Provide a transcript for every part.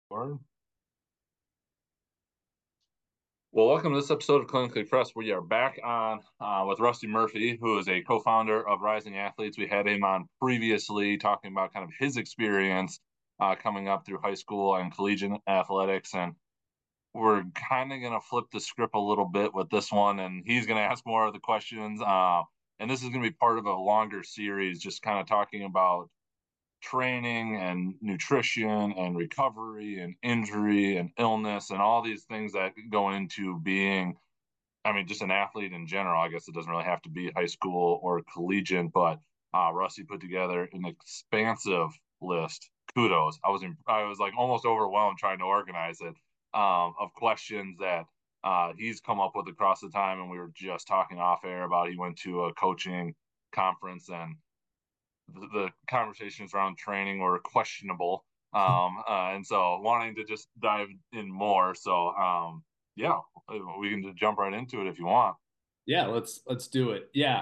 Word. Well, welcome to this episode of Clinically Press. We are back on with Rusty Murphy, who is a co-founder of Rising Athletes. We had him on previously talking about kind of his experience coming up through high school and collegiate athletics, and we're kind of going to flip the script a little bit with this one, and he's going to ask more of the questions. And this is going to be part of a longer series, just kind of talking about training and nutrition and recovery and injury and illness and all these things that go into being, I mean, just an athlete in general. I guess it doesn't really have to be high school or collegiate, but Rusty put together an expansive list. Kudos. I was like almost overwhelmed trying to organize it, of questions that he's come up with across the time. And we were just talking off air about he went to a coaching conference, and the conversations around training were questionable. And so wanting to just dive in more. So, yeah, we can just jump right into it if you want. Yeah, let's do it. Yeah.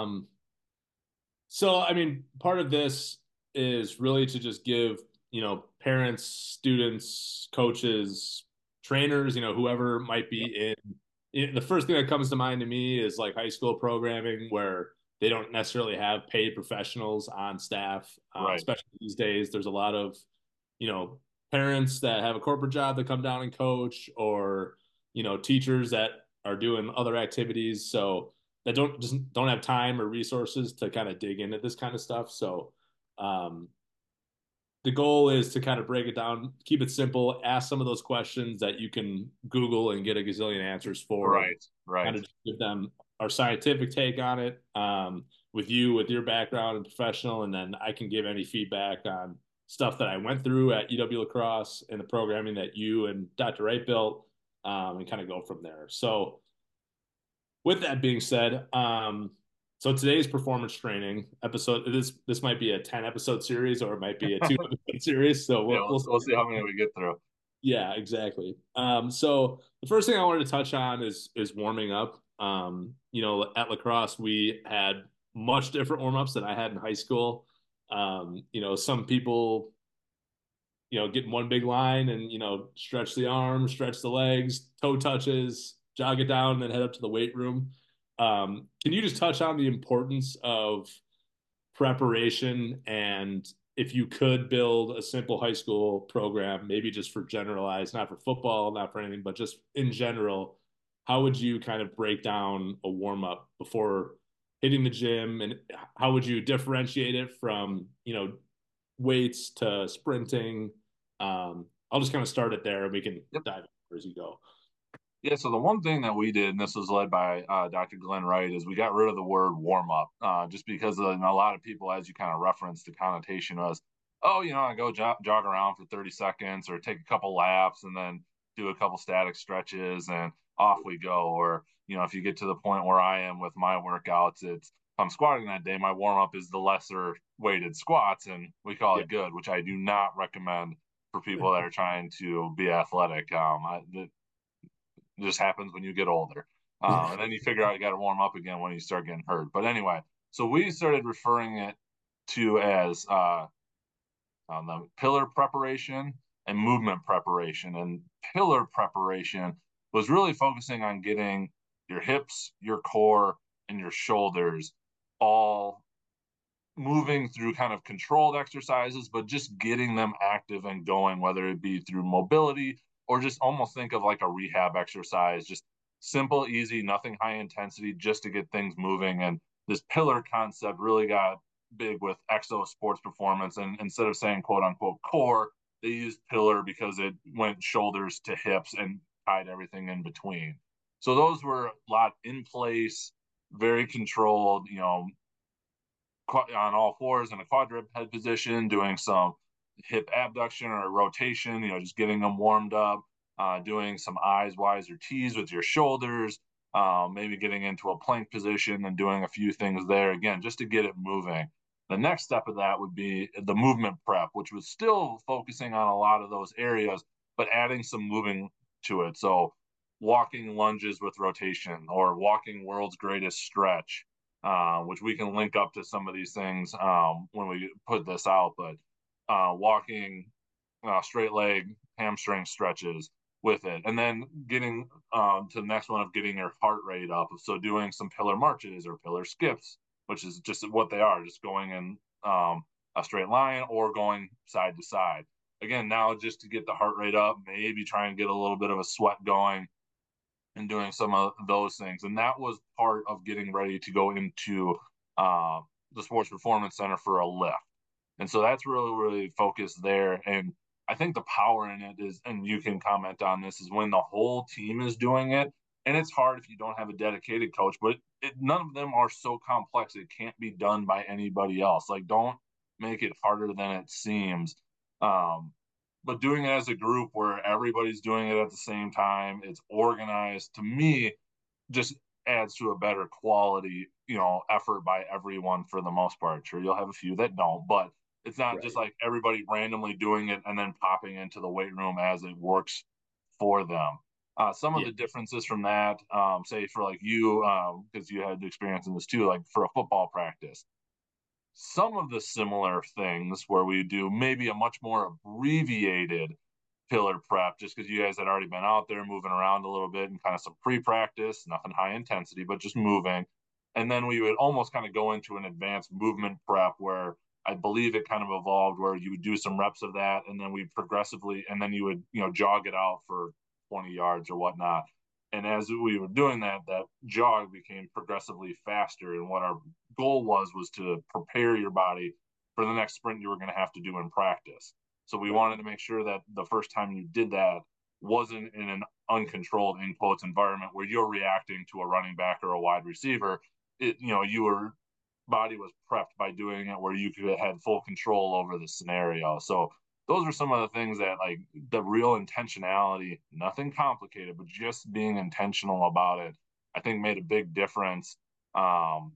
So I mean, part of this is really to just give, parents, students, coaches, trainers, whoever might be the first thing that comes to mind to me is like high school programming where they don't necessarily have paid professionals on staff, Right. especially these days. There's a lot of, parents that have a corporate job that come down and coach, or, teachers that are doing other activities. So that don't have time or resources to kind of dig into this kind of stuff. So um, the goal is to kind of break it down, keep it simple, ask some of those questions that you can Google and get a gazillion answers for, and Right. Right. kind of just give them our scientific take on it, with you, with your background and professional, and then I can give any feedback on stuff that I went through at UW La Crosse and the programming that you and Dr. Wright built, and kind of go from there. So with that being said, so today's performance training episode, this might be a 10 episode series or it might be a 2 episode series. So Yeah. we'll We'll see how many we get through. yeah, exactly. So the first thing I wanted to touch on is warming up. At La Crosse we had much different warm ups than I had in high school. Some people, get in one big line and, stretch the arms, stretch the legs, toe touches, jog it down, and then head up to the weight room. Can you just touch on the importance of preparation, and if you could build a simple high school program, maybe just for generalized, not for football, not for anything, but just in general, how would you kind of break down a warm up before hitting the gym, and how would you differentiate it from, weights to sprinting? I'll just kind of start it there and we can Yep. dive in as you go. Yeah, so the one thing that we did, and this was led by Dr. Glenn Wright, is we got rid of the word warm up, just because a lot of people, as you kind of referenced, the connotation was, oh, I go jog around for 30 seconds or take a couple laps and then do a couple static stretches and off we go. Or, if you get to the point where I am with my workouts, it's if I'm squatting that day, my warm up is the lesser weighted squats, and we call Yeah. it good, which I do not recommend for people that are trying to be athletic. It just happens when you get older. And then you figure out you got to warm up again when you start getting hurt. But anyway, so we started referring it to as the pillar preparation and movement preparation. And pillar preparation was really focusing on getting your hips, your core, and your shoulders all moving through kind of controlled exercises, but just getting them active and going, whether it be through mobility or just almost think of like a rehab exercise, just simple, easy, nothing high intensity, just to get things moving. And this pillar concept really got big with Exo Sports Performance. And instead of saying quote unquote core, they used pillar because it went shoulders to hips and tied everything in between. So those were a lot in place, very controlled, on all fours in a quadruped position, doing some hip abduction or rotation, just getting them warmed up, doing some eyes, Y's, or T's with your shoulders, maybe getting into a plank position and doing a few things there, again, just to get it moving. The next step of that would be the movement prep, which was still focusing on a lot of those areas, but adding some moving to it. So, walking lunges with rotation or walking world's greatest stretch, which we can link up to some of these things when we put this out. But walking straight leg hamstring stretches with it, and then getting to the next one of getting your heart rate up. So doing some pillar marches or pillar skips, which is just what they are, just going in a straight line or going side to side. Again, now just to get the heart rate up, maybe try and get a little bit of a sweat going and doing some of those things. And that was part of getting ready to go into uh, the Sports Performance Center for a lift. And so that's really focused there. And I think the power in it is, and you can comment on this, is when the whole team is doing it. And it's hard if you don't have a dedicated coach, but none of them are so complex. It can't be done by anybody else. Like, don't make it harder than it seems. Um, but doing it as a group where everybody's doing it at the same time, it's organized, to me, just adds to a better quality, effort by everyone for the most part. Sure, you'll have a few that don't, but it's not just Right. like everybody randomly doing it and then popping into the weight room as it works for them. Some of Yeah. the differences from that, say for like you, because you had experience in this too, like for a football practice, some of the similar things where we do maybe a much more abbreviated pillar prep just because you guys had already been out there moving around a little bit and kind of some pre-practice, nothing high intensity, but just moving. And then we would almost kind of go into an advanced movement prep where I believe it kind of evolved where you would do some reps of that and then we progressively, and then you would, jog it out for 20 yards or whatnot. And as we were doing that, that jog became progressively faster. And what our goal was to prepare your body for the next sprint you were going to have to do in practice. So we Right. wanted to make sure that the first time you did that wasn't in an uncontrolled, in quotes, environment where you're reacting to a running back or a wide receiver. Your body was prepped by doing it where you could had full control over the scenario. So those are some of the things that, like, the real intentionality, nothing complicated, but just being intentional about it, I think made a big difference. Um,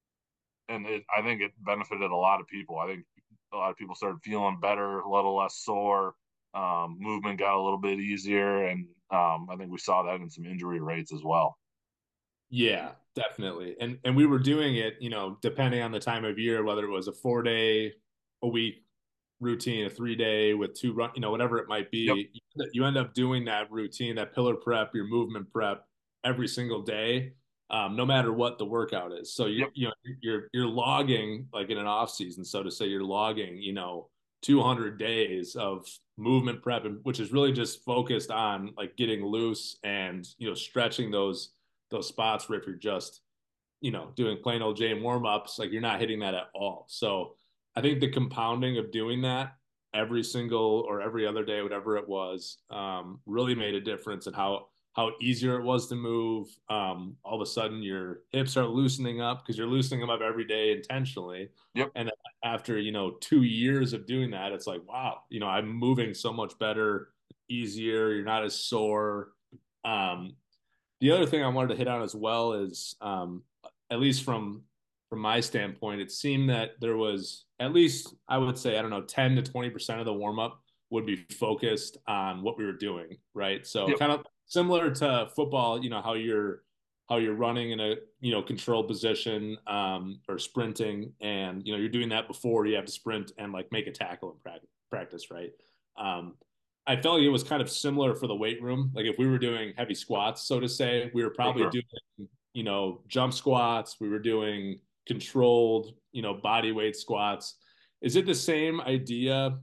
and I think it benefited a lot of people. I think a lot of people started feeling better, a little less sore. Movement got a little bit easier, and I think we saw that in some injury rates as well. Yeah, definitely. And we were doing it, depending on the time of year, whether it was a 4 day a week routine, a 3 day with two run, whatever it might Yep, be, you end up doing that routine, that pillar prep, your movement prep every single day, no matter what the workout is. So yep, you're logging like in an off season, so to say, you're logging, 200 days of movement prep, which is really just focused on like getting loose and stretching those spots where if you're just doing plain old Jane warm ups, like you're not hitting that at all. So I think the compounding of doing that every single or every other day, whatever it was, really made a difference in how easier it was to move. All of a sudden, your hips are loosening up because you're loosening them up every day intentionally. yep. And then after 2 years of doing that, it's like, wow, I'm moving so much better, easier. You're not as sore. Um, the other thing I wanted to hit on as well is, at least from my standpoint, it seemed that there was at least, I would say, I don't know, 10 to 20% of the warm up would be focused on what we were doing, right? So Yep. kind of similar to football, how you're running in a controlled position, or sprinting, and you're doing that before you have to sprint and like make a tackle in practice, right? Um, I felt like it was kind of similar for the weight room. Like if we were doing heavy squats, so to say, we were For probably sure. doing, jump squats. We were doing controlled, body weight squats. Is it the same idea?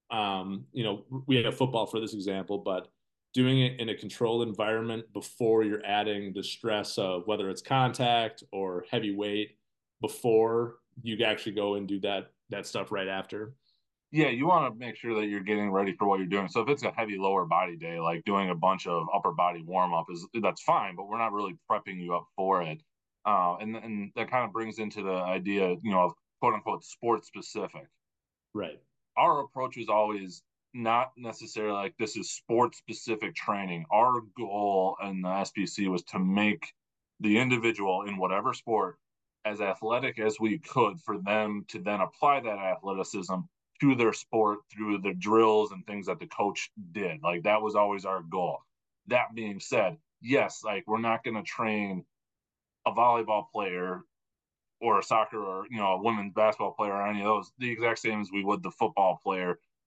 We had football for this example, but doing it in a controlled environment before you're adding the stress of whether it's contact or heavy weight before you actually go and do that stuff right after. Yeah, you want to make sure that you're getting ready for what you're doing. So if it's a heavy lower body day, like doing a bunch of upper body warm up is that's fine, but we're not really prepping you up for it. And that kind of brings into the idea, of quote unquote sports specific. Right. Our approach was always not necessarily like this is sports specific training. Our goal in the SPC was to make the individual in whatever sport as athletic as we could for them to then apply that athleticism to their sport through the drills and things that the coach did. Like that was always our goal. That being said, yes, like we're not going to train a volleyball player or a soccer or a women's basketball player or any of those the exact same as we would the football player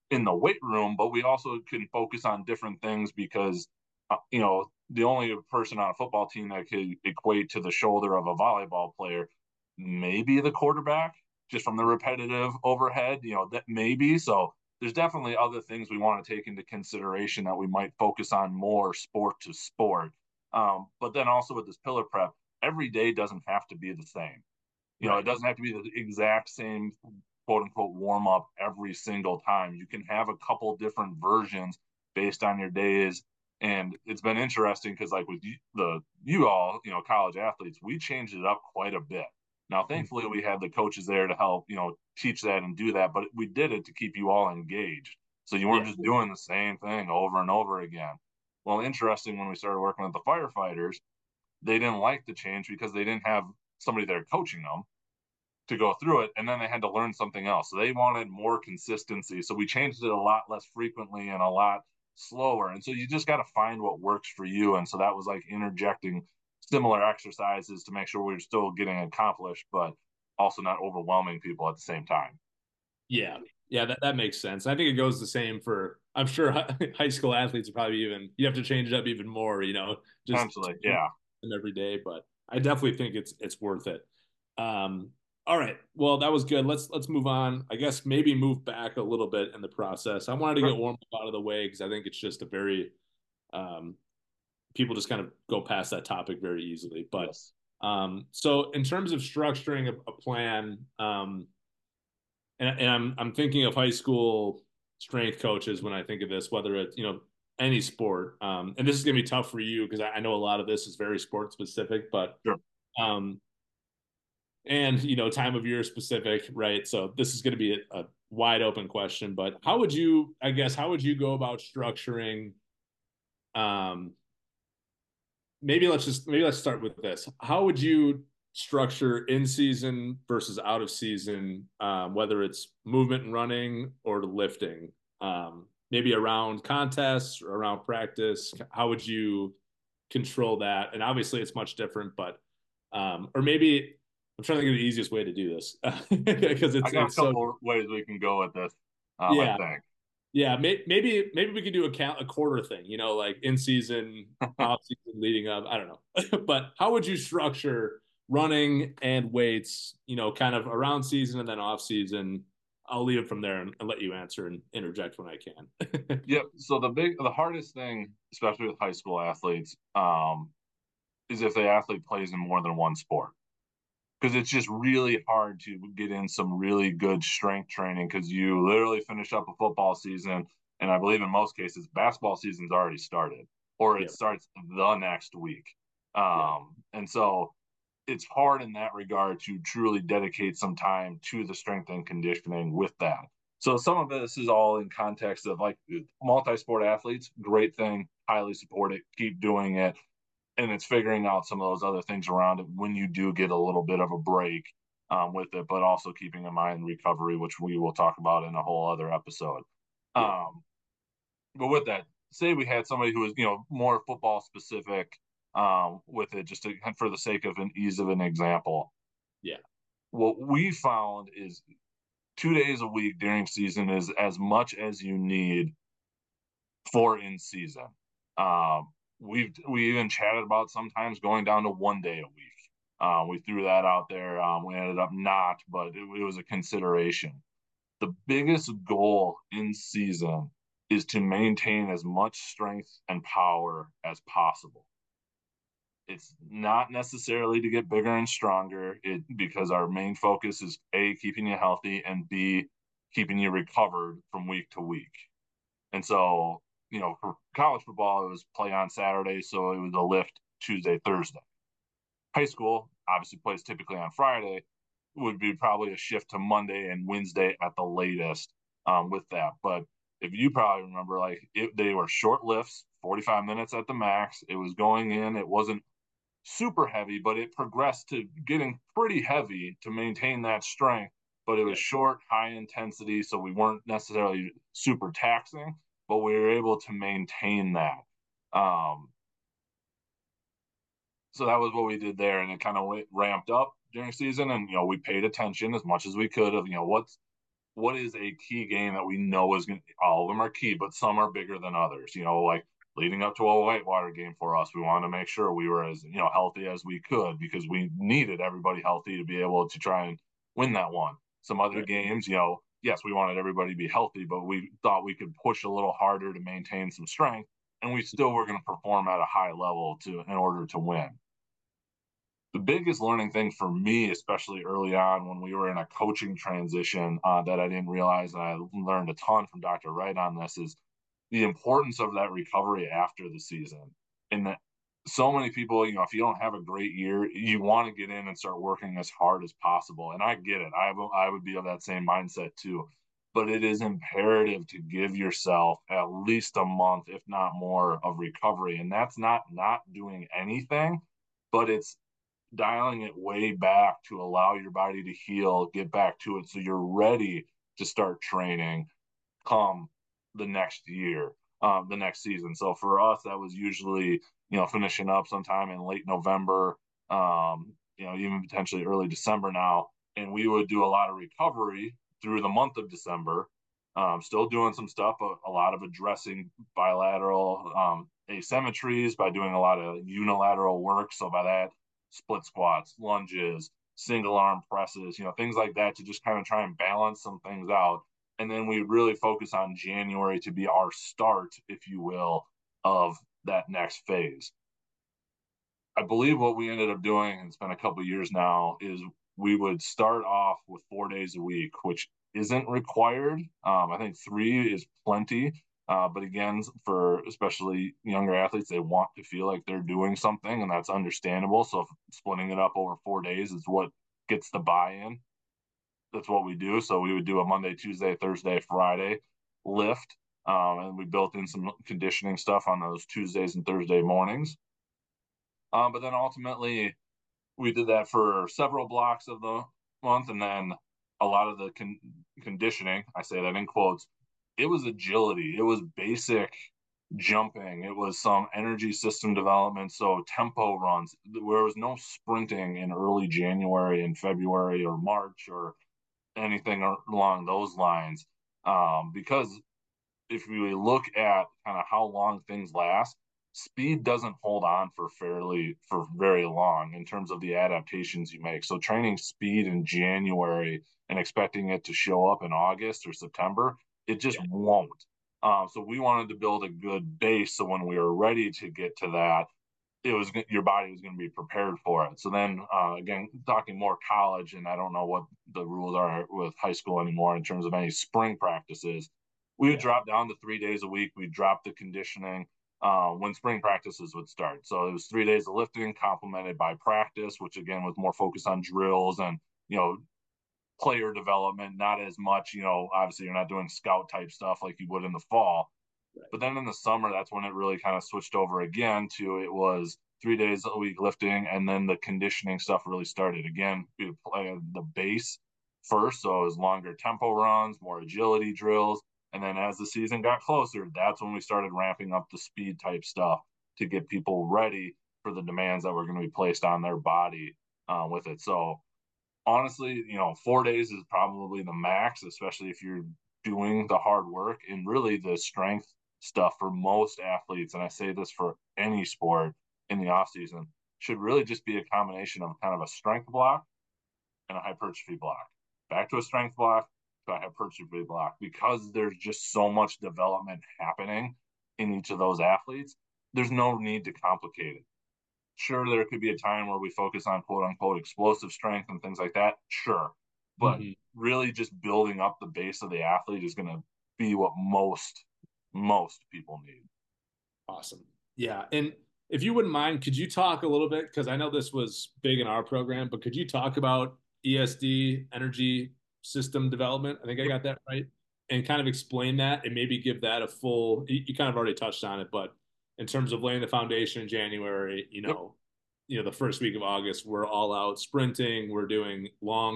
in the weight room, but we also can focus on different things because, the only person on a football team that could equate to the shoulder of a volleyball player, maybe the quarterback, just from the repetitive overhead, that maybe. So there's definitely other things we want to take into consideration that we might focus on more sport to sport. But then also with this pillar prep, every day doesn't have to be the same. It doesn't have to be the exact same quote unquote warm up every single time. You can have a couple different versions based on your days. And it's been interesting because, like with you all, college athletes, we changed it up quite a bit. Now, thankfully, we had the coaches there to help, teach that and do that. But we did it to keep you all engaged, so you weren't just doing the same thing over and over again. Well, interesting when we started working with the firefighters, they didn't like the change because they didn't have somebody there coaching them to go through it, and then they had to learn something else. So they wanted more consistency. So we changed it a lot less frequently and a lot slower. And so you just got to find what works for you. And so that was like interjecting similar exercises to make sure we're still getting accomplished, but also not overwhelming people at the same time. Yeah. Yeah, that makes sense. I think it goes the same for, I'm sure high school athletes are probably even, you have to change it up even more, just Potentially, yeah. every day, but I definitely think it's worth it. Um, all right. Well, that was good. Let's move on. I guess maybe move back a little bit in the process. I wanted to Sure. get warm up out of the way because I think it's just a very um, people just kind of go past that topic very easily. But Yes. so in terms of structuring a plan, and I'm thinking of high school strength coaches when I think of this, whether it's any sport. And this is going to be tough for you because I know a lot of this is very sport specific, but Sure. um, and time of year specific, right? So this is going to be a wide open question, but how would you go about structuring? Um, maybe let's start with this. How would you structure in season versus out of season, whether it's movement and running or lifting? Maybe around contests or around practice. How would you control that? And obviously, it's much different, but or maybe I'm trying to think of the easiest way to do this because I got a it's so couple ways we can go with this. I yeah. think. Yeah, maybe we could do a quarter thing, like in season, off season, leading up. I don't know, but how would you structure running and weights? Kind of around season and then off season. I'll leave it from there and let you answer and interject when I can. Yep. So the hardest thing, especially with high school athletes, is if the athlete plays in more than one sport. Because it's just really hard to get in some really good strength training because you literally finish up a football season, and I believe in most cases basketball season's already started, or it Yeah, starts the next week. yeah, And so it's hard in that regard to truly dedicate some time to the strength and conditioning with that. So some of this is all in context of like multi-sport athletes, great thing, highly support it, keep doing it. And it's figuring out some of those other things around it when you do get a little bit of a break with it, but also keeping in mind recovery, which we will talk about in a whole other episode. yeah, Um, but with that, say we had somebody who was, more football specific with it, just for the sake of an ease of an example. yeah, What we found is 2 days a week during season is as much as you need for in season. Um, we even chatted about sometimes going down to 1 day a week. We threw that out there. We ended up not, but it was a consideration. The biggest goal in season is to maintain as much strength and power as possible. It's not necessarily to get bigger and stronger, because our main focus is A, keeping you healthy, and B, keeping you recovered from week to week. And so, for college football, it was play on Saturday, so it was a lift Tuesday, Thursday. High school obviously plays typically on Friday, would be probably a shift to Monday and Wednesday at the latest with that. But if you probably remember, like they were short lifts, 45 minutes at the max. It was going in. It wasn't super heavy, but it progressed to getting pretty heavy to maintain that strength. But it was yeah, short, high intensity, so we weren't necessarily super taxing, but we were able to maintain that. Um, so that was what we did there, and it kind of ramped up during season, and we paid attention as much as we could of what's what is a key game that we know is going to, all of them are key, but some are bigger than others. Like leading up to a Whitewater game for us, we wanted to make sure we were as, healthy as we could because we needed everybody healthy to be able to try and win that one. Some other Right. games, yes, we wanted everybody to be healthy, but we thought we could push a little harder to maintain some strength, and we still were going to perform at a high level in order to win. The biggest learning thing for me, especially early on when we were in a coaching transition, that I didn't realize, and I learned a ton from Dr. Wright on this, is the importance of that recovery after the season. And that so many people, if you don't have a great year, you want to get in and start working as hard as possible. And I get it. I would be of that same mindset too. But it is imperative to give yourself at least a month, if not more, of recovery. And that's not doing anything, but it's dialing it way back to allow your body to heal, get back to it so you're ready to start training come the next year, the next season. So for us, that was usually, finishing up sometime in late November, even potentially early December now. And we would do a lot of recovery through the month of December, still doing some stuff, but a lot of addressing bilateral asymmetries by doing a lot of unilateral work. So by that, split squats, lunges, single arm presses, things like that to just kind of try and balance some things out. And then we really focus on January to be our start, if you will, of that next phase. I believe what we ended up doing, and it's been a couple of years now, is we would start off with 4 days a week, which isn't required. I think 3 is plenty. But again, for especially younger athletes, they want to feel like they're doing something, and that's understandable. So splitting it up over 4 days is what gets the buy-in. That's what we do. So we would do a Monday, Tuesday, Thursday, Friday lift. And we built in some conditioning stuff on those Tuesdays and Thursday mornings. But then ultimately, we did that for several blocks of the month. And then a lot of the conditioning, I say that in quotes, it was agility, it was basic jumping, it was some energy system development. So tempo runs, there was no sprinting in early January and February or March or anything along those lines. Because if we look at kind of how long things last, speed doesn't hold on for very long in terms of the adaptations you make. So training speed in January and expecting it to show up in August or September, it just Yeah. won't. So we wanted to build a good base so when we were ready to get to that, it was your body was going to be prepared for it. So then, again, talking more college, and I don't know what the rules are with high school anymore in terms of any spring practices. We would Yeah. drop down to 3 days a week. We'd drop the conditioning when spring practices would start. So it was 3 days of lifting, complemented by practice, which again was more focused on drills and player development. Not as much, obviously you're not doing scout type stuff like you would in the fall, Right. but then in the summer, that's when it really kind of switched over again to it was 3 days a week lifting, and then the conditioning stuff really started again. We would play the base first, so it was longer tempo runs, more agility drills, and then as the season got closer, that's when we started ramping up the speed type stuff to get people ready for the demands that were going to be placed on their body with it. So honestly, 4 days is probably the max, especially if you're doing the hard work and really the strength stuff for most athletes. And I say this for any sport in the off season should really just be a combination of kind of a strength block and a hypertrophy block. Back to a strength block to a hypertrophy block because there's just so much development happening in each of those athletes. There's no need to complicate it. Sure, there could be a time where we focus on quote unquote explosive strength and things like that. Sure. But Mm-hmm. really just building up the base of the athlete is going to be what most people need. Awesome. Yeah. And if you wouldn't mind, could you talk a little bit? Because I know this was big in our program, but could you talk about ESD, energy system development? I think I Yep. got that right. And kind of explain that and maybe give that a full, you kind of already touched on it, but in terms of laying the foundation in January, Yep. the first week of August, we're all out sprinting. We're doing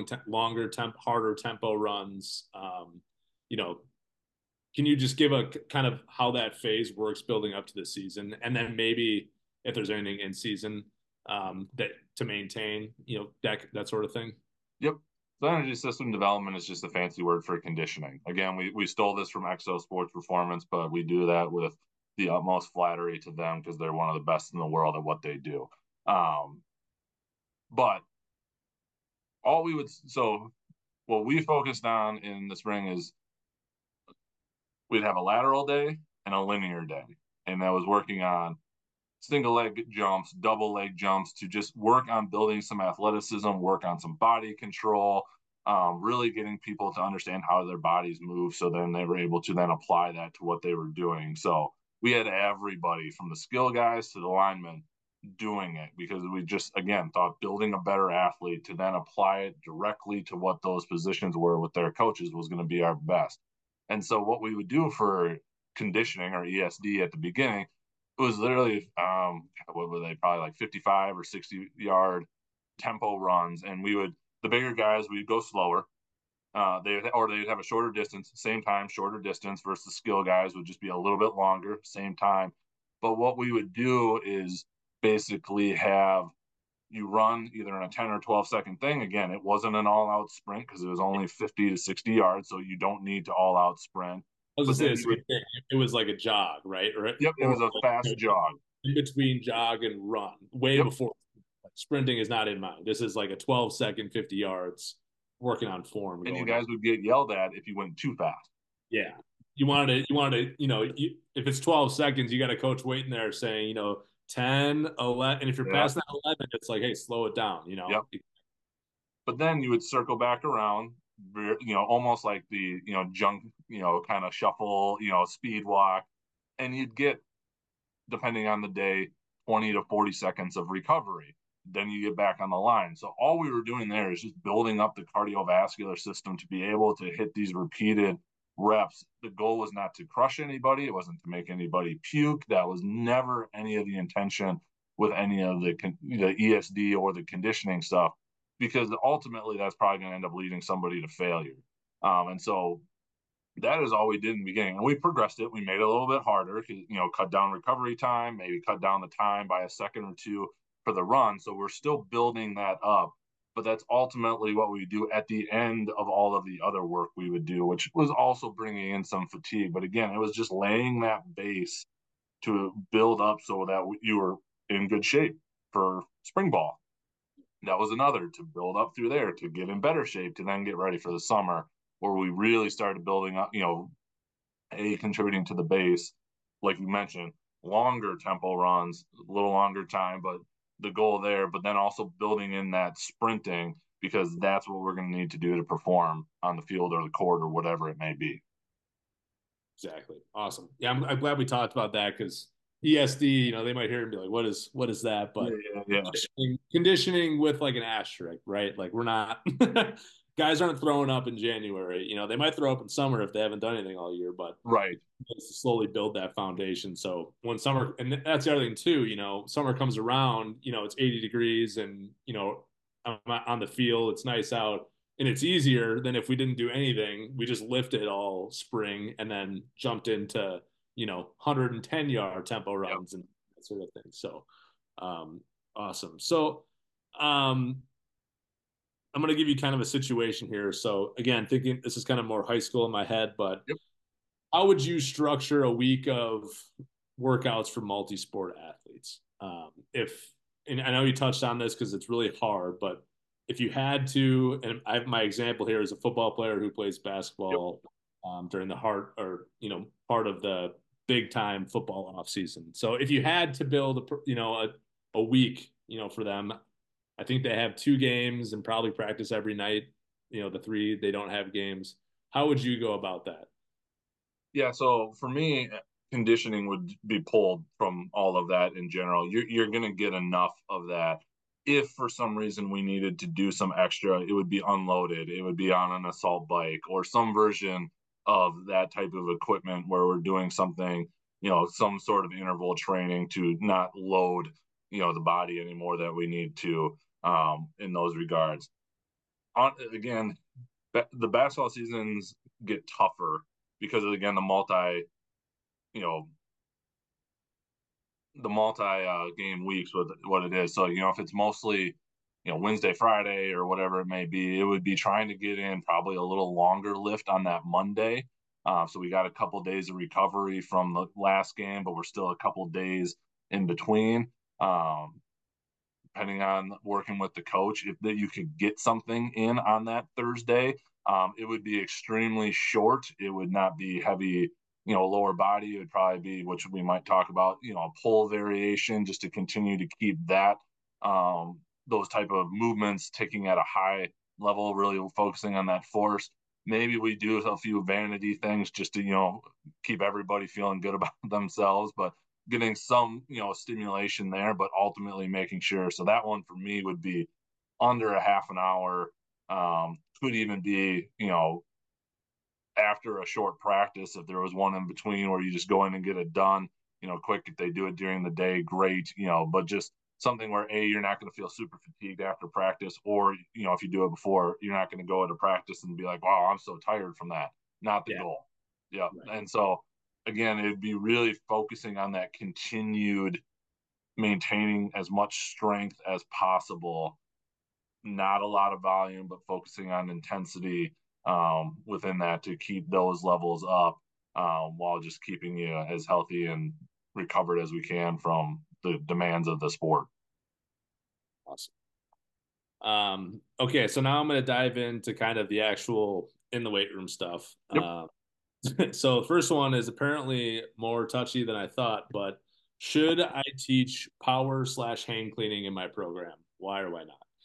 harder tempo runs. You know, can you just give a kind of how that phase works building up to the season, and then maybe if there's anything in season that to maintain, that sort of thing? Yep. So energy system development is just a fancy word for conditioning. Again, we stole this from Exo Sports Performance, but we do that with the utmost flattery to them because they're one of the best in the world at what they do. But all we would so what we focused on in the spring is we'd have a lateral day and a linear day, and that was working on single leg jumps, double leg jumps to just work on building some athleticism, work on some body control, really getting people to understand how their bodies move. So then they were able to then apply that to what they were doing. So we had everybody from the skill guys to the linemen doing it because we just, again, thought building a better athlete to then apply it directly to what those positions were with their coaches was going to be our best. And so what we would do for conditioning or ESD at the beginning it was literally what were they probably like 55 or 60-yard tempo runs, and we would the bigger guys we'd go slower. They'd have a shorter distance, same time, shorter distance versus the skill guys would just be a little bit longer, same time. But what we would do is basically have you run either in a 10 or 12-second thing. Again, it wasn't an all-out sprint because it was only 50 to 60 yards, so you don't need to all-out sprint. I was But gonna say then the you same would, thing. It was like a jog, right? yep, it Or was a fast jog. in between jog and run, way Yep, before sprinting is not in mind. This is like a 12-second, 50 yards working on form and you going in. guys would get yelled at if you went too fast. Yeah. If it's 12 seconds, you got a coach waiting there saying, 10, 11. And if you're Yeah, past that 11, it's like, hey, slow it down. yep. But then you would circle back around, almost like the junk, kind of shuffle, speed walk, and you'd get depending on the day 20 to 40 seconds of recovery. Then you get back on the line. So all we were doing there is just building up the cardiovascular system to be able to hit these repeated reps. The goal was not to crush anybody. It wasn't to make anybody puke. That was never any of the intention with any of the ESD or the conditioning stuff, because ultimately that's probably going to end up leading somebody to failure. And so that is all we did in the beginning. And we progressed it. We made it a little bit harder, cut down recovery time, maybe cut down the time by a second or two for the run. So we're still building that up. But that's ultimately what we do at the end of all of the other work we would do, which was also bringing in some fatigue. But again, it was just laying that base to build up so that you were in good shape for spring ball. That was another to build up through there to get in better shape to then get ready for the summer where we really started building up, contributing to the base, like you mentioned, longer tempo runs, a little longer time, but the goal there, but then also building in that sprinting because that's what we're going to need to do to perform on the field or the court or whatever it may be. Exactly. Awesome. Yeah, I'm glad we talked about that because ESD, they might hear and be like, what is that? Yeah, But yeah, yeah. conditioning with like an asterisk, right? Like we're not guys aren't throwing up in January. They might throw up in summer if they haven't done anything all year, but Right. to slowly build that foundation. So when summer, and that's the other thing too, summer comes around, it's 80 degrees and, on the field, it's nice out and it's easier than if we didn't do anything. We just lifted all spring and then jumped into, 110-yard tempo Yep. runs and that sort of thing. So, awesome. So, um, I'm going to give you kind of a situation here. So again, thinking this is kind of more high school in my head, but Yep. how would you structure a week of workouts for multi-sport athletes? If and I know you touched on this because it's really hard, but if you had to, and I have my example here is a football player who plays Yep. basketball during the heart or part of the big time football off season. So if you had to build a week for them, I think they have 2 games and probably practice every night. The 3 they don't have games. How would you go about that? Yeah, so for me, conditioning would be pulled from all of that in general. You're going to get enough of that. If for some reason we needed to do some extra, it would be unloaded. It would be on an assault bike or some version of that type of equipment where we're doing something, some sort of interval training to not load, the body anymore that we need to in those regards. Again, the basketball seasons get tougher because of, again, you know the multi game weeks with what it is. So if it's mostly Wednesday, Friday, or whatever it may be. It would be trying to get in probably a little longer lift on that Monday. So we got a couple of days of recovery from the last game, but we're still a couple of days in between. Depending on working with the coach, if that you could get something in on that Thursday, it would be extremely short. It would not be heavy, lower body. It would probably be, which we might talk about, a pull variation, just to continue to keep that those type of movements ticking at a high level, really focusing on that force. Maybe we do a few vanity things just to keep everybody feeling good about themselves, but getting some stimulation there, but ultimately making sure. So that one for me would be under a half an hour. Could even be after a short practice, if there was one in between where you just go in and get it done quick. If they do it during the day, great. But just something where you're not going to feel super fatigued after practice, or if you do it before, you're not going to go into practice and be like, wow, I'm so tired from that. Not the goal. Yeah. Right. And so again, it'd be really focusing on that continued maintaining as much strength as possible, not a lot of volume, but focusing on intensity within that to keep those levels up, while just keeping you as healthy and recovered as we can from the demands of the sport. Awesome. Okay, so now I'm going to dive into kind of the actual in the weight room stuff. Yep. So the first one is apparently more touchy than I thought, but should I teach power/hang cleaning in my program? Why or why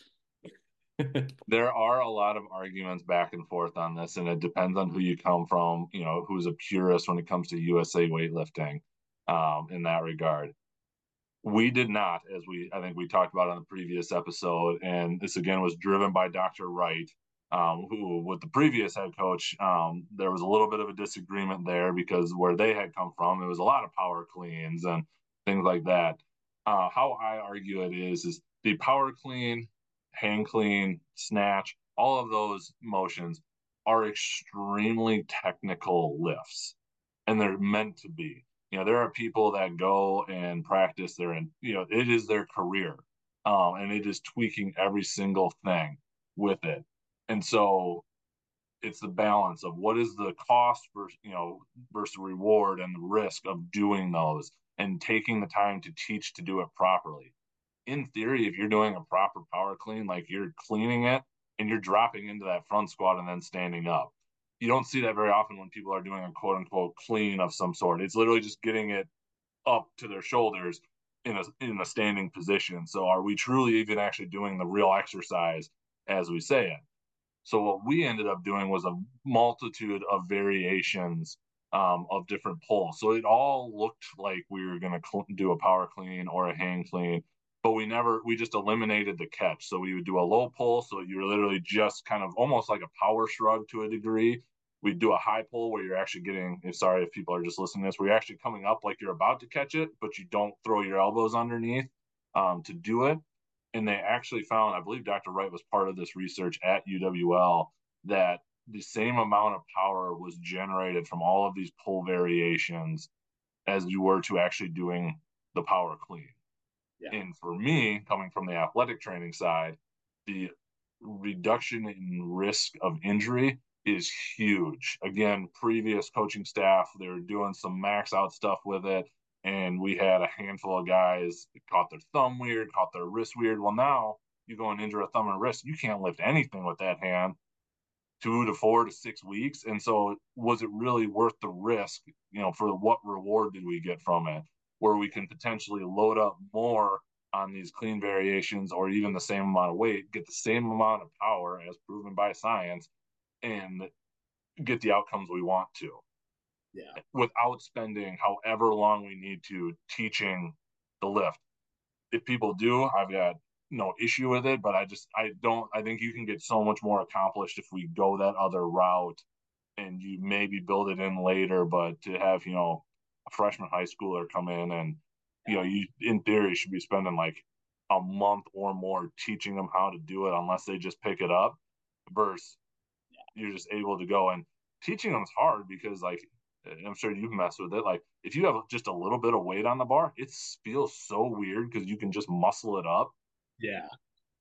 not? There are a lot of arguments back and forth on this, and it depends on who you come from, who's a purist when it comes to USA weightlifting, in that regard. We did not, as I think we talked about on the previous episode, and this again was driven by Dr. Wright, who, with the previous head coach, there was a little bit of a disagreement there because where they had come from, it was a lot of power cleans and things like that. How I argue it is the power clean, hang clean, snatch, all of those motions are extremely technical lifts, and they're meant to be. There are people that go and practice it is their career. And it is tweaking every single thing with it. And so it's the balance of what is the cost versus reward and the risk of doing those and taking the time to teach to do it properly. In theory, if you're doing a proper power clean, like you're cleaning it and you're dropping into that front squat and then standing up, you don't see that very often when people are doing a quote unquote clean of some sort. It's literally just getting it up to their shoulders in a standing position. So are we truly even actually doing the real exercise as we say it? So what we ended up doing was a multitude of variations of different pulls. So it all looked like we were going to do a power clean or a hang clean, but we just eliminated the catch. So we would do a low pull. So you're literally just kind of almost like a power shrug to a degree. We'd do a high pull where you're actually getting, sorry if people are just listening to this, where you're actually coming up like you're about to catch it, but you don't throw your elbows underneath to do it. And they actually found, I believe Dr. Wright was part of this research at UWL, that the same amount of power was generated from all of these pull variations as you were to actually doing the power clean. Yeah. And for me, coming from the athletic training side, the reduction in risk of injury is huge. Again, previous coaching staff, they were doing some max out stuff with it. And we had a handful of guys that caught their thumb weird, caught their wrist weird. Well, now you go and injure a thumb and wrist, you can't lift anything with that hand 2 to 4 to 6 weeks. And so was it really worth the risk, for what reward did we get from it? Where we can potentially load up more on these clean variations or even the same amount of weight, get the same amount of power as proven by science, and get the outcomes we want to. Yeah. Without spending however long we need to teaching the lift. If people do, I've got no issue with it, but I think you can get so much more accomplished if we go that other route and you maybe build it in later. But to have, a freshman high schooler come in and, you in theory should be spending like a month or more teaching them how to do it unless they just pick it up versus you're just able to go. And teaching them is hard because, like, I'm sure you've messed with it. Like, if you have just a little bit of weight on the bar, it feels so weird because you can just muscle it up. Yeah.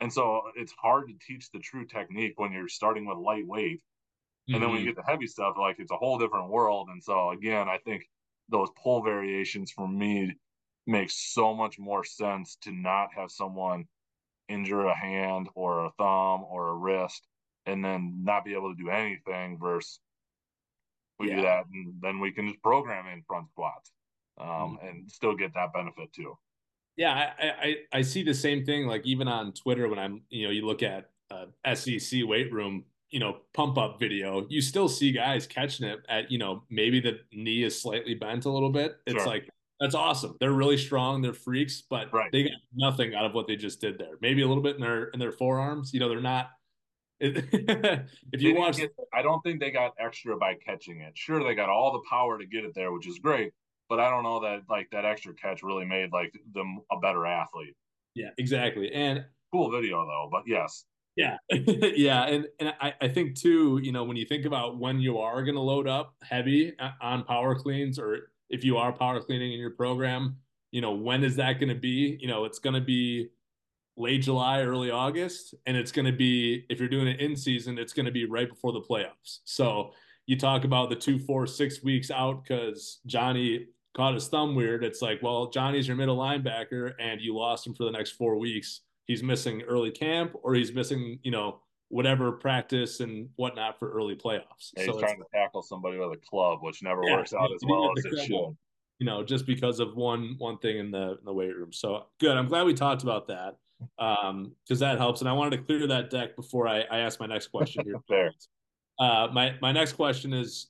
And so it's hard to teach the true technique when you're starting with lightweight. And then when you Mm-hmm. get the heavy stuff, like it's a whole different world. And so again, I think those pull variations for me makes so much more sense to not have someone injure a hand or a thumb or a wrist and then not be able to do anything versus we do Yeah. that and then we can just program in front squats Mhm. and still get that benefit too. Yeah, I see the same thing. Like even on Twitter, when you look at SEC weight room, pump up video, you still see guys catching it at, maybe the knee is slightly bent a little bit. It's Sure. like that's awesome. They're really strong. They're freaks, but Right. they got nothing out of what they just did there. Maybe a little bit in their forearms. They're not. If They you didn't watch, get, I don't think they got extra by catching it. Sure, they got all the power to get it there, which is great, but I don't know that like that extra catch really made like them a better athlete. yeah, exactly. And Cool video though, but yes. yeah. Yeah. And I think too, when you think about when you are going to load up heavy on power cleans, or if you are power cleaning in your program, when is that going to be? It's going to be late July, early August, and it's going to be, if you're doing it in season, it's going to be right before the playoffs. So you talk about the 2, 4, 6 weeks out because Johnny caught his thumb weird. It's like, well, Johnny's your middle linebacker, and you lost him for the next 4 weeks. He's missing early camp, or he's missing, whatever practice and whatnot for early playoffs. Yeah, he's So it's trying to tackle somebody with a club, which never yeah, works out as he well had as the it club, should. just because of one thing in the weight room. So good. I'm glad we talked about that because that helps. And I wanted to clear that deck before I ask my next question here. Fair. My next question is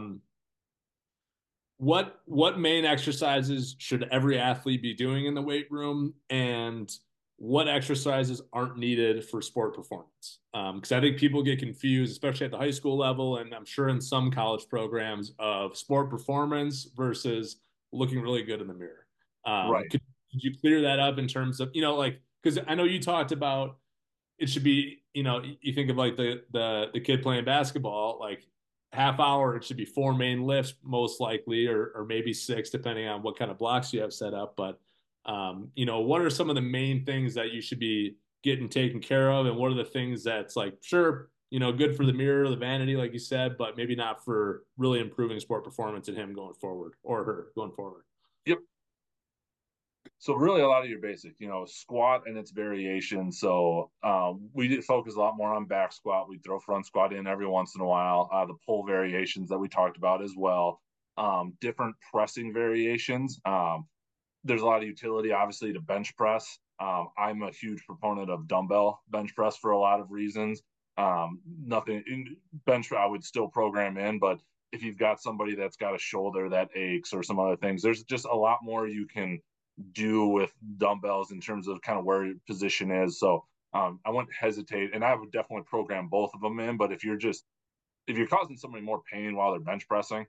what main exercises should every athlete be doing in the weight room, and what exercises aren't needed for sport performance? Because I think people get confused, especially at the high school level, and I'm sure in some college programs, of sport performance versus looking really good in the mirror. Right. Could you clear that up in terms of, like, because I know you talked about it should be, you think of like the kid playing basketball, like half hour, it should be four main lifts most likely, or maybe six, depending on what kind of blocks you have set up. But what are some of the main things that you should be getting taken care of, and what are the things that's like, sure, good for the mirror, the vanity, like you said, but maybe not for really improving sport performance in him going forward or her going forward. Yep. So really a lot of your basic, squat and its variations. So we did focus a lot more on back squat. We throw front squat in every once in a while. The pull variations that we talked about as well. Different pressing variations. There's a lot of utility, obviously, to bench press. I'm a huge proponent of dumbbell bench press for a lot of reasons. Nothing bench, I would still program in, but if you've got somebody that's got a shoulder that aches or some other things, there's just a lot more you can do with dumbbells in terms of kind of where your position is. So I wouldn't hesitate, and I would definitely program both of them in. But if you're causing somebody more pain while they're bench pressing,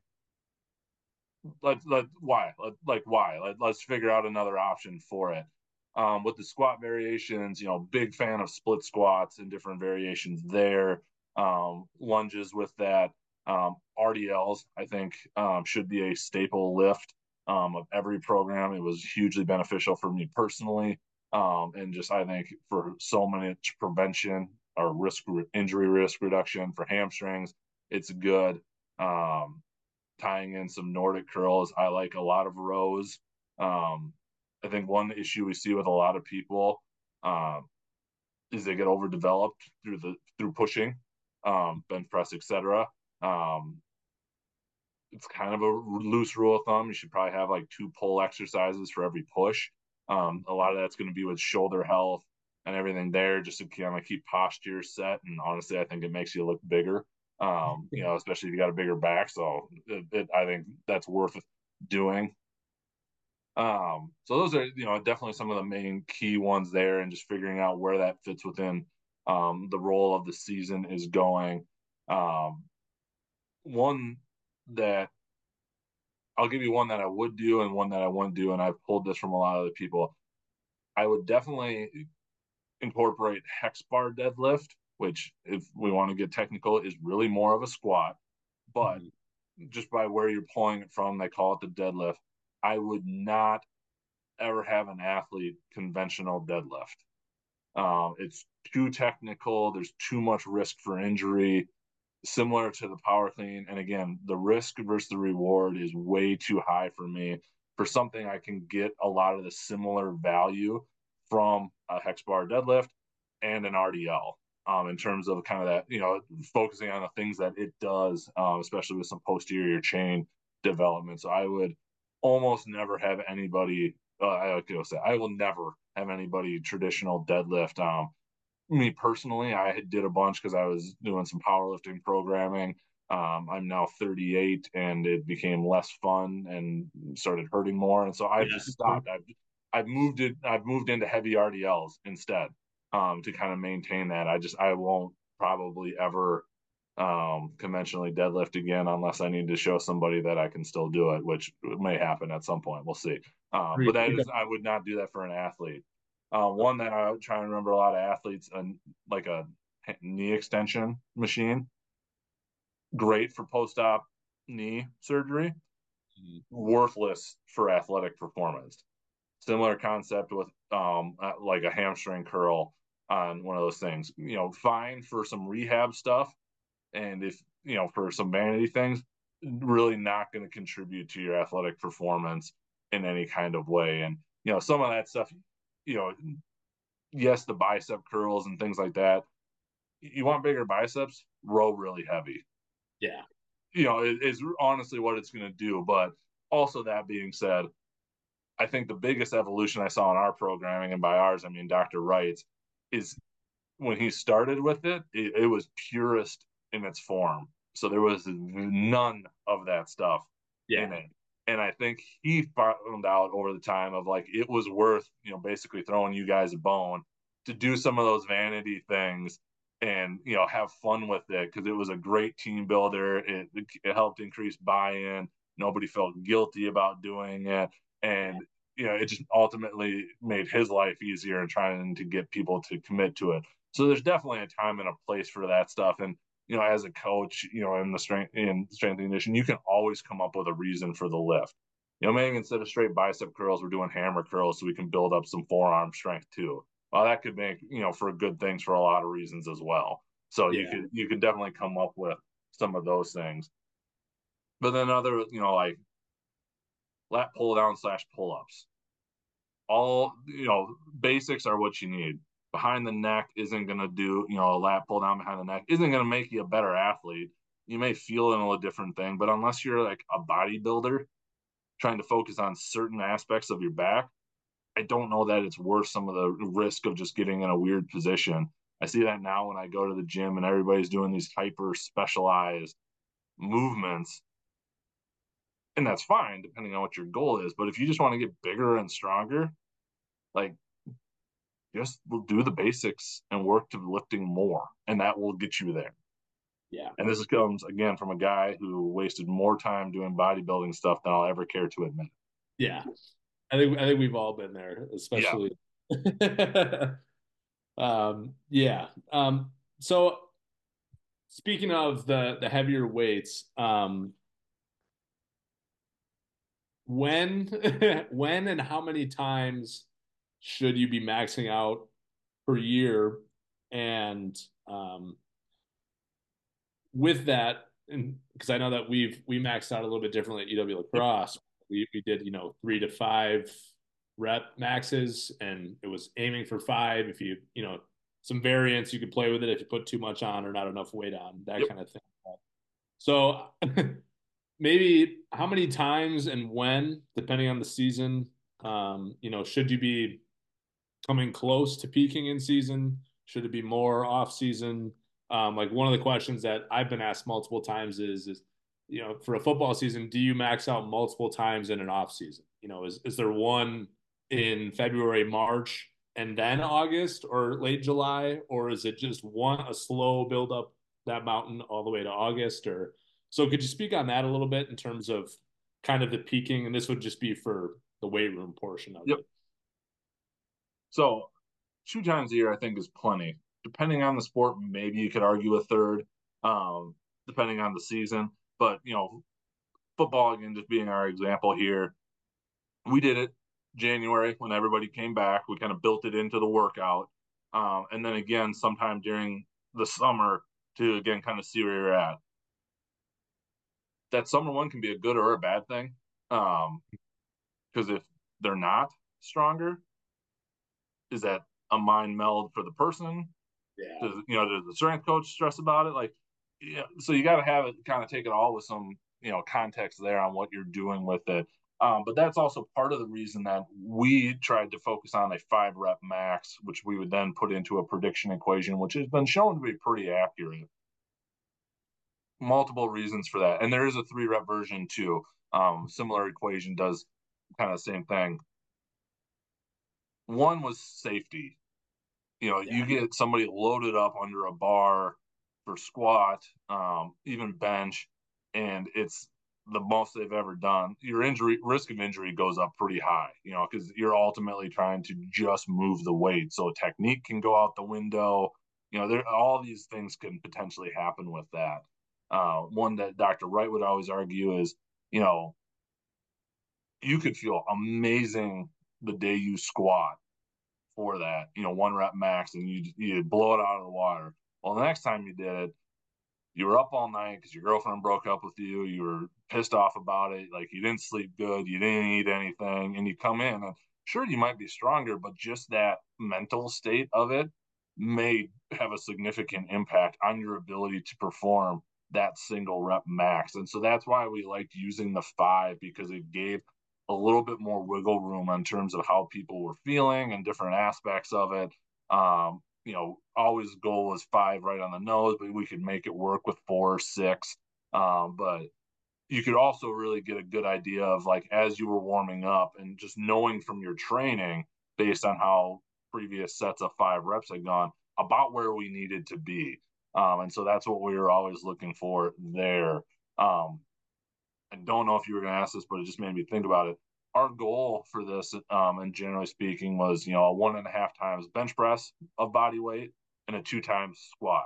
let's figure out another option for it. With the squat variations, big fan of split squats and different variations there. Lunges with that. RDLs, I think, should be a staple lift of every program. It was hugely beneficial for me personally, and just I think for so much prevention or injury risk reduction for hamstrings, it's good. Um, Tying in some Nordic curls. I like a lot of rows. I think one issue we see with a lot of people is they get overdeveloped through pushing, bench press, etc. Um, it's kind of a loose rule of thumb. You should probably have like 2 pull exercises for every push. A lot of that's going to be with shoulder health and everything there, just to kind of keep posture set. And honestly, I think it makes you look bigger. Especially if you got a bigger back. So I think that's worth doing. So those are, definitely some of the main key ones there, and just figuring out where that fits within the role of the season is going. Um, One that I'll give you one that I would do and one that I wouldn't do, and I've pulled this from a lot of the people. I would definitely incorporate hex bar deadlift, which, if we want to get technical, is really more of a squat, but Mhm. just by where you're pulling it from, they call it the deadlift. I would not ever have an athlete conventional deadlift. It's too technical. There's too much risk for injury, similar to the power clean. And again, the risk versus the reward is way too high for me for something I can get a lot of the similar value from a hex bar deadlift and an RDL. In terms of kind of that, focusing on the things that it does, especially with some posterior chain development. So I would almost never have anybody. I will never have anybody traditional deadlift. Me personally, I did a bunch because I was doing some powerlifting programming. I'm now 38, and it became less fun and started hurting more, and so I've just stopped. I've moved it. I've moved into heavy RDLs instead, to kind of maintain that. I won't probably ever conventionally deadlift again unless I need to show somebody that I can still do it, which may happen at some point. We'll see. But that is, I would not do that for an athlete. One that I try and remember a lot of athletes, like a knee extension machine, great for post-op knee surgery, worthless for athletic performance. Similar concept with like a hamstring curl on one of those things. Fine for some rehab stuff, and if for some vanity things, really not going to contribute to your athletic performance in any kind of way. And some of that stuff, you know, yes, the bicep curls and things like that. You want bigger biceps, row really heavy. Yeah. Is honestly what it's going to do. But also, that being said, I think the biggest evolution I saw in our programming, and by ours, I mean Dr. Wright's, is when he started with it was purest in its form. So there was none of that stuff in it. And I think he found out over the time of like it was worth, basically throwing you guys a bone to do some of those vanity things and have fun with it because it was a great team builder. It helped increase buy-in. Nobody felt guilty about doing it, and it just ultimately made his life easier in trying to get people to commit to it. So there's definitely a time and a place for that stuff. And as a coach, in the strength and condition, you can always come up with a reason for the lift. Maybe instead of straight bicep curls, we're doing hammer curls so we can build up some forearm strength too. Well, that could make for good things for a lot of reasons as well. So you could definitely come up with some of those things. But then other like lat pull down / pull ups. All basics are what you need. Behind the neck isn't going to do, a lat pull down behind the neck isn't going to make you a better athlete. You may feel in a different thing, but unless you're like a bodybuilder trying to focus on certain aspects of your back, I don't know that it's worth some of the risk of just getting in a weird position. I see that now when I go to the gym and everybody's doing these hyper specialized movements. And that's fine depending on what your goal is. But if you just want to get bigger and stronger, like just do the basics and work to lifting more, and that will get you there. Yeah. And this comes again from a guy who wasted more time doing bodybuilding stuff than I'll ever care to admit. Yeah. I think we've all been there, especially. Yeah. Yeah. So speaking of the heavier weights, when when and how many times should you be maxing out per year? And with that, and because I know that we maxed out a little bit differently at UW La Crosse. We did 3 to 5 rep maxes, and it was aiming for 5. If you some variance, you could play with it if you put too much on or not enough weight on, that kind of thing. So maybe how many times and when, depending on the season, should you be coming close to peaking in season? Should it be more off season? Like one of the questions that I've been asked multiple times is for a football season, do you max out multiple times in an off season? Is there one in February, March, and then August or late July, or is it just a slow build up that mountain all the way to August? Or so could you speak on that a little bit in terms of kind of the peaking? And this would just be for the weight room portion of it. So 2 times a year, I think, is plenty. Depending on the sport, maybe you could argue a third, depending on the season. But, football, again, just being our example here, we did it January when everybody came back. We kind of built it into the workout. and then again sometime during the summer to again kind of see where you're at. That summer one can be a good or a bad thing, because if they're not stronger, is that a mind meld for the person? Yeah. Does the strength coach stress about it? Like, yeah, so you got to have it kind of take it all with some context there on what you're doing with it. But that's also part of the reason that we tried to focus on a 5 rep max, which we would then put into a prediction equation, which has been shown to be pretty accurate. Multiple reasons for that, and there is a 3 rep version too. Similar equation does kind of the same thing. One was safety. You get somebody loaded up under a bar for squat, even bench, and it's the most they've ever done. Your injury risk of injury goes up pretty high, because you're ultimately trying to just move the weight. So technique can go out the window. All these things can potentially happen with that. One that Dr. Wright would always argue is, you could feel amazing the day you squat for that, 1 rep max, and you blow it out of the water. Well, the next time you did it, you were up all night because your girlfriend broke up with you. You were pissed off about it. Like, you didn't sleep good. You didn't eat anything. And you come in, and sure, you might be stronger, but just that mental state of it may have a significant impact on your ability to perform that single rep max. And so that's why we liked using the 5, because it gave a little bit more wiggle room in terms of how people were feeling and different aspects of it. Always goal was 5 right on the nose, but we could make it work with 4, 6. But you could also really get a good idea of, like, as you were warming up and just knowing from your training based on how previous sets of 5 reps had gone about where we needed to be. And so that's what we were always looking for there. I don't know if you were going to ask this, but it just made me think about it. Our goal for this, and generally speaking, was a 1.5 times bench press of body weight and a 2 times squat.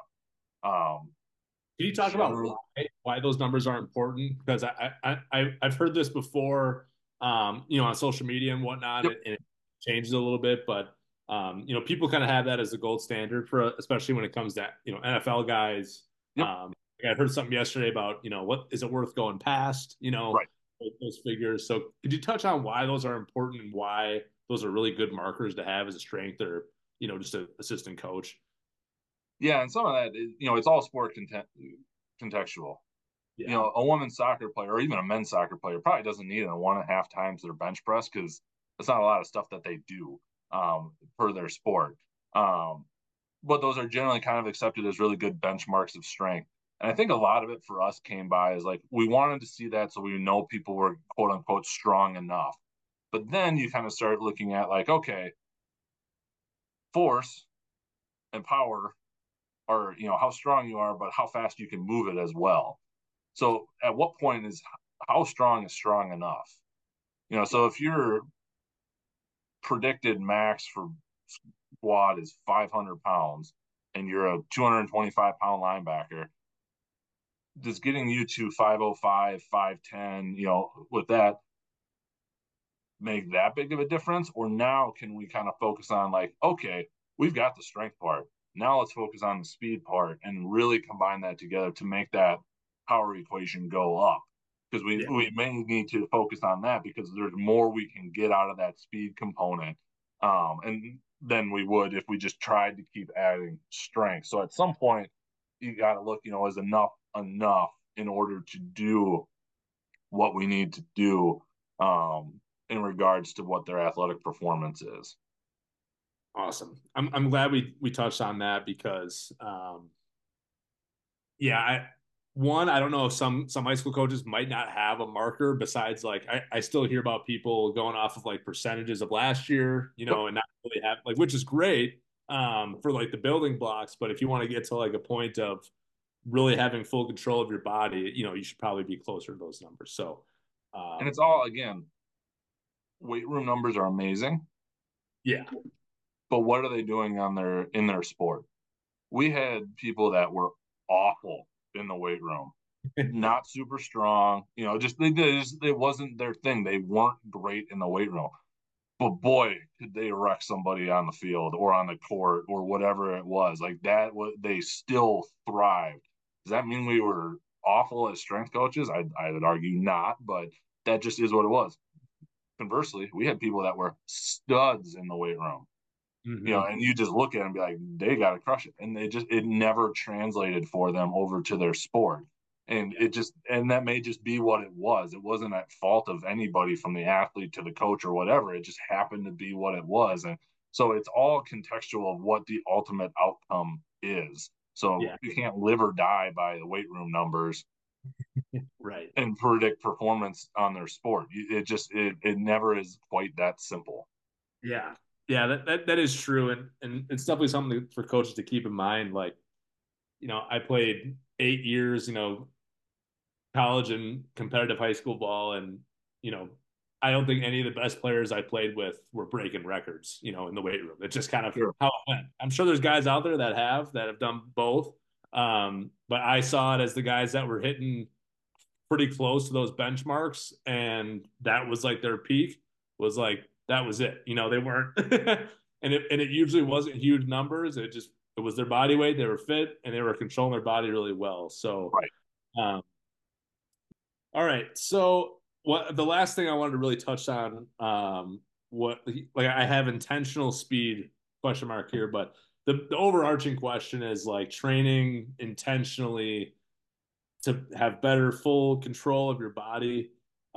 Can you talk about why those numbers are important? Because I've heard this before, on social media and whatnot, Yep. and it changes a little bit, but people kind of have that as the gold standard for, especially when it comes to NFL guys. Yep. I heard something yesterday about what is it worth going past, Right. those figures. So could you touch on why those are important and why those are really good markers to have as a strength or just an assistant coach? Yeah, and some of that is, it's all sport contextual. Yeah. A women's soccer player or even a men's soccer player probably doesn't need a 1.5 times their bench press, because it's not a lot of stuff that they do for their sport. But those are generally kind of accepted as really good benchmarks of strength. And I think a lot of it for us came by is, like, we wanted to see that so we know people were quote unquote strong enough. But then you kind of start looking at, like, okay, force and power are, how strong you are, but how fast you can move it as well. So at what point is how strong is strong enough? So if your predicted max for squat is 500 pounds and you're a 225-pound linebacker, does getting you to 505, 510, with that make that big of a difference? Or now can we kind of focus on, like, okay, we've got the strength part. Now let's focus on the speed part and really combine that together to make that power equation go up. Because we may need to focus on that because there's more we can get out of that speed component. And than we would if we just tried to keep adding strength. So at some point, you got to look, is enough in order to do what we need to do, in regards to what their athletic performance is. Awesome. I'm glad we touched on that because yeah, I don't know if some high school coaches might not have a marker besides, like, I still hear about people going off of like percentages of last year, Yep. and not really have, like, which is great for like the building blocks, but if you want to get to like a point of really having full control of your body, you should probably be closer to those numbers. So And it's all, again, weight room numbers are amazing, yeah. but what are they doing in their sport? We had people that were awful in the weight room, not super strong, just it wasn't their thing. They weren't great in the weight room. but boy, could they wreck somebody on the field or on the court or whatever it was. Like that, they still thrived. Does that mean we were awful as strength coaches? I would argue not, but that just is what it was. Conversely, we had people that were studs in the weight room, Mm-hmm. and you just look at them and be like, they got to crush it. And it never translated for them over to their sport. And that may just be what it was. It wasn't at fault of anybody from the athlete to the coach or whatever. It just happened to be what it was. And so it's all contextual of what the ultimate outcome is. So Yeah. you can't live or die by the weight room numbers Right. and predict performance on their sport. It never is quite that simple. Yeah. Yeah, that is true. And it's definitely something for coaches to keep in mind. Like, I played 8 years, college and competitive high school ball. And, you know, I don't think any of the best players I played with were breaking records, in the weight room. It's just kind of Sure. how it went. I'm sure there's guys out there that have done both. But I saw it as the guys that were hitting pretty close to those benchmarks, and that was like their peak, was like that was it. They weren't and it usually wasn't huge numbers. It was their body weight, they were fit, and they were controlling their body really well. So Right. um all right. So what the last thing I wanted to really touch on, what like I have intentional speed question mark here, but the overarching question is like training intentionally to have better full control of your body.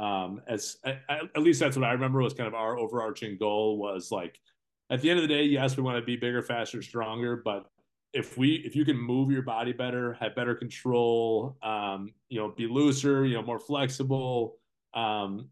As at least that's what I remember was kind of our overarching goal was like at the end of the day, yes, we want to be bigger, faster, stronger, but if you can move your body better, have better control, be looser, more flexible. Um,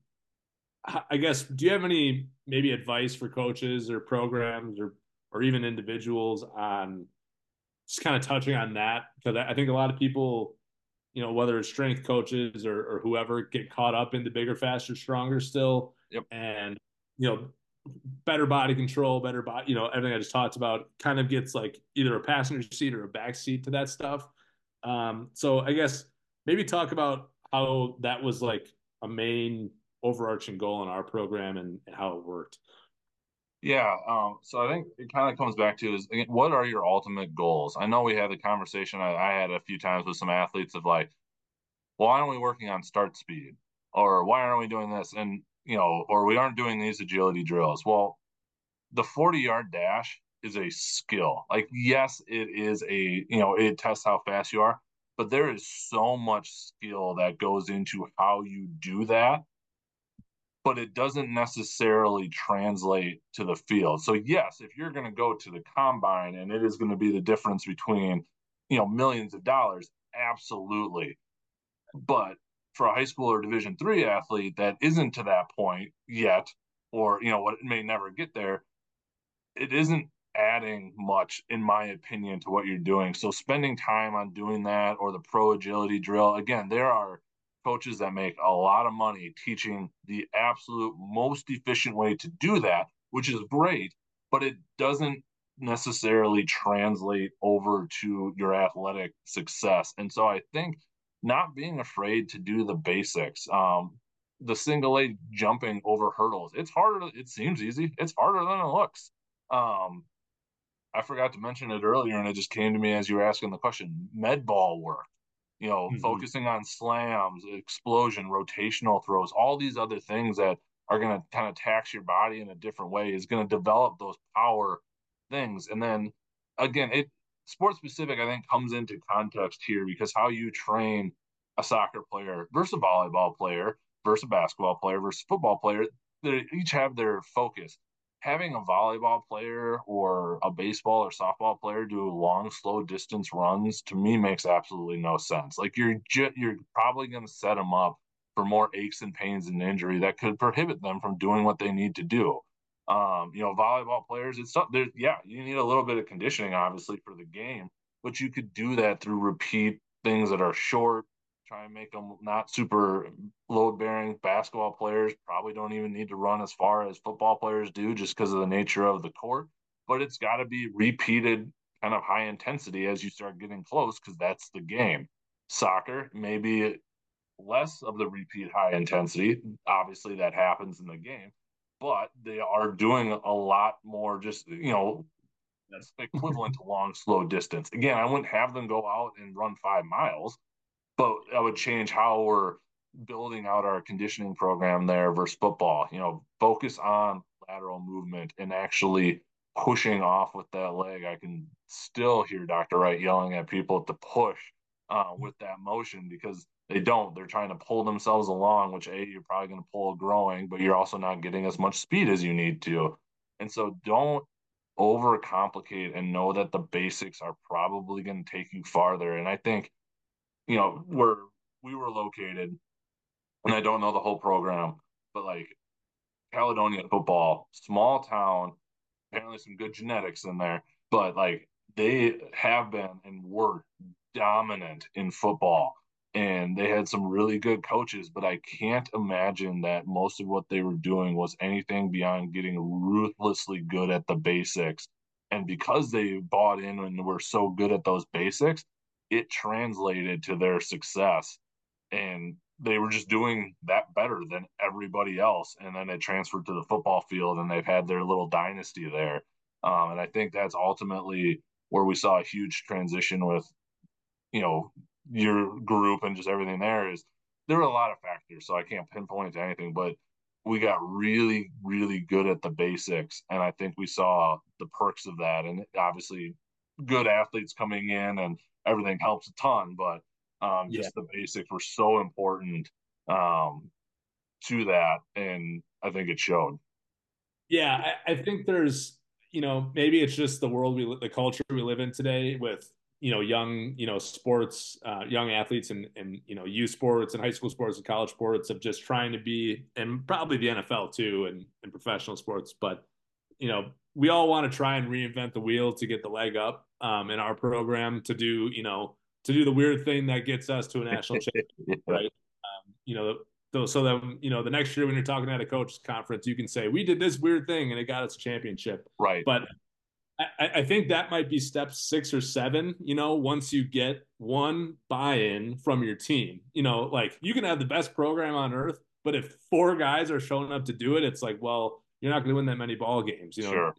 I guess, do you have any maybe advice for coaches or programs or even individuals on just kind of touching on that? Because I think a lot of people, whether it's strength coaches or whoever, get caught up in the bigger, faster, stronger still. Yep. And, you know, better body control, better body, everything I just talked about kind of gets like either a passenger seat or a back seat to that stuff. So I guess maybe talk about how that was like a main overarching goal in our program and how it worked. Yeah. So I think it kind of comes back to is again, what are your ultimate goals? I know we had the conversation I had a few times with some athletes of like, well, why aren't we working on start speed? Or why aren't we doing this? And, or we aren't doing these agility drills. Well, the 40-yard dash is a skill. Like, yes, it is it tests how fast you are, but there is so much skill that goes into how you do that, but it doesn't necessarily translate to the field. So yes, if you're going to go to the combine and it is going to be the difference between, millions of dollars, absolutely. But for a high school or Division III athlete that isn't to that point yet, or what may never get there, it isn't adding much, in my opinion, to what you're doing. So spending time on doing that or the pro agility drill, again, there are coaches that make a lot of money teaching the absolute most efficient way to do that, which is great, but it doesn't necessarily translate over to your athletic success. And so I think not being afraid to do the basics, the single leg jumping over hurdles, it's harder. It seems easy. It's harder than it looks. um, I forgot to mention it earlier, and it just came to me as you were asking the question. Med ball work, Mm-hmm. focusing on slams, explosion, rotational throws, all these other things that are going to kind of tax your body in a different way is going to develop those power things. And then again, it sports specific, I think, comes into context here because how you train a soccer player versus a volleyball player versus a basketball player versus a football player, they each have their focus. Having a volleyball player or a baseball or softball player do long, slow distance runs to me makes absolutely no sense. Like you're probably going to set them up for more aches and pains and injury that could prohibit them from doing what they need to do. Volleyball players, it's there. Yeah, you need a little bit of conditioning, obviously, for the game, but you could do that through repeat things that are short. Try and make them not super load bearing. Basketball players probably don't even need to run as far as football players do just because of the nature of the court. But it's got to be repeated kind of high intensity as you start getting close because that's the game. Soccer, maybe less of the repeat high intensity. Obviously, that happens in the game. but they are doing a lot more just, that's equivalent to long, slow distance. Again, I wouldn't have them go out and run 5 miles, but I would change how we're building out our conditioning program there versus football. Focus on lateral movement and actually pushing off with that leg. I can still hear Dr. Wright yelling at people to push with that motion because they don't. They're trying to pull themselves along, which you're probably going to pull a growing, but you're also not getting as much speed as you need to. And so don't overcomplicate and know that the basics are probably going to take you farther. And I think, where we were located, and I don't know the whole program, but like Caledonia football, small town, apparently some good genetics in there, but like they have been and were dominant in football. And they had some really good coaches, but I can't imagine that most of what they were doing was anything beyond getting ruthlessly good at the basics. And because they bought in and were so good at those basics, it translated to their success. And they were just doing that better than everybody else. And then it transferred to the football field, and they've had their little dynasty there. And I think that's ultimately where we saw a huge transition with, you know, your group and just everything there is there were a lot of factors. So I can't pinpoint it to anything, but we got really, really good at the basics. And I think we saw the perks of that. And obviously, good athletes coming in and everything helps a ton, but Yeah. just the basics were so important um, to that. And I think it showed. Yeah, I think there's, maybe it's just the world the culture we live in today with, young, sports, young athletes and, youth sports and high school sports and college sports of just trying to be, and probably the NFL too, and professional sports. But, we all want to try and reinvent the wheel to get the leg up in our program to do the weird thing that gets us to a national championship, Yeah, right? So that the next year when you're talking at a coaches conference, you can say we did this weird thing and it got us a championship. right. But I think that might be step 6 or 7. Once you get one buy-in from your team, like you can have the best program on earth, but if 4 guys are showing up to do it, it's like, well, you're not going to win that many ball games. Sure.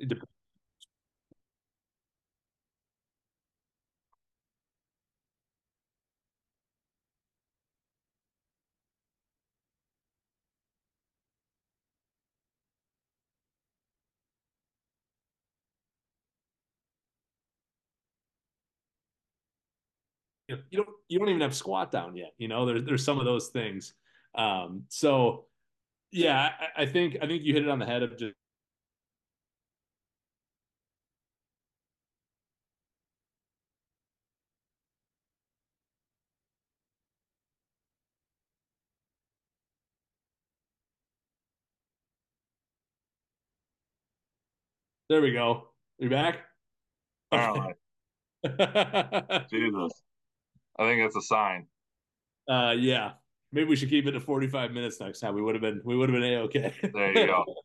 You don't even have squat down yet. There's some of those things. So yeah, I think you hit it on the head of just there we go. You back? Okay. Apparently. Jesus. I think it's a sign. Yeah. Maybe we should keep it to 45 minutes next time. We would have been a-okay. There you go.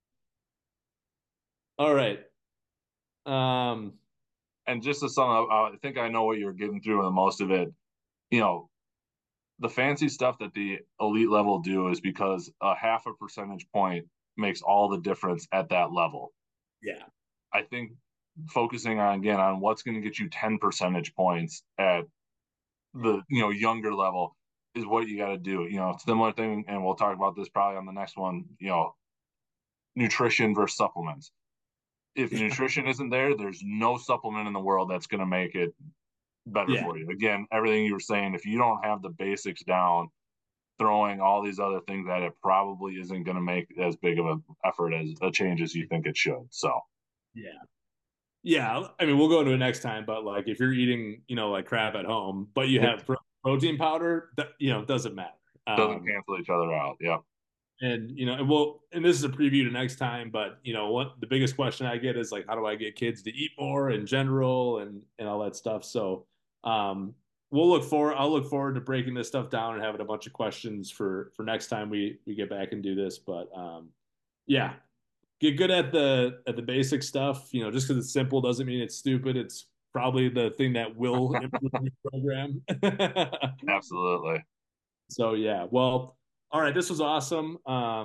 All right. Um, And just to sum up, I think I know what you're getting through, and most of it, you know, the fancy stuff that the elite level do is because a half a percentage point makes all the difference at that level. yeah. I think focusing on again on what's going to get you 10 percentage points at the younger level is what you got to do. Similar thing, and we'll talk about this probably on the next one. Nutrition versus supplements. If nutrition isn't there, there's no supplement in the world that's going to make it better Yeah. for you. Again, everything you were saying, if you don't have the basics down, throwing all these other things at it probably isn't going to make as big of an effort as a change as you think it should. So, Yeah. Yeah. I mean, we'll go into it next time, but like if you're eating, like crap at home, but you it have protein powder, that, doesn't matter. doesn't Um, cancel each other out. Yeah. and this is a preview to next time, but what the biggest question I get is like, how do I get kids to eat more in general and all that stuff. So, um, I'll look forward to breaking this stuff down and having a bunch of questions for next time we get back and do this. But, yeah, get good at the basic stuff. Just because it's simple doesn't mean it's stupid. It's probably the thing that will improve your program. Absolutely. So yeah, well, all right, this was awesome.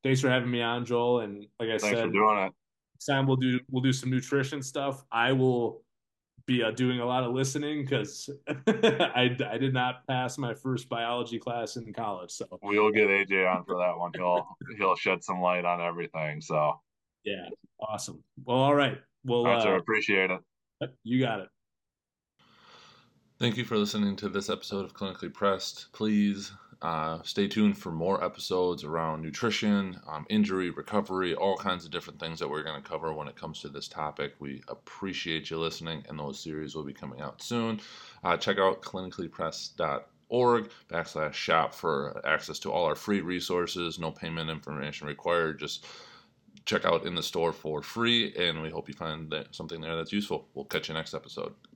Thanks for having me on, Joel. And like I Thanks for said, doing it. next time we'll do some nutrition stuff. I will be doing a lot of listening because I did not pass my first biology class in college. So We'll get AJ on for that one. He'll shed some light on everything. So, all yeah, awesome. Well, all right. Well, right, sir. Appreciate it. you got it. Thank you for listening to this episode of Clinically Pressed. Please stay tuned for more episodes around nutrition, injury, recovery, all kinds of different things that we're going to cover when it comes to this topic. We appreciate you listening, and those series will be coming out soon. Check out clinicallypressed.org/shop for access to all our free resources. No payment information required. Just check out in the store for free, and we hope you find something there that's useful. We'll catch you next episode.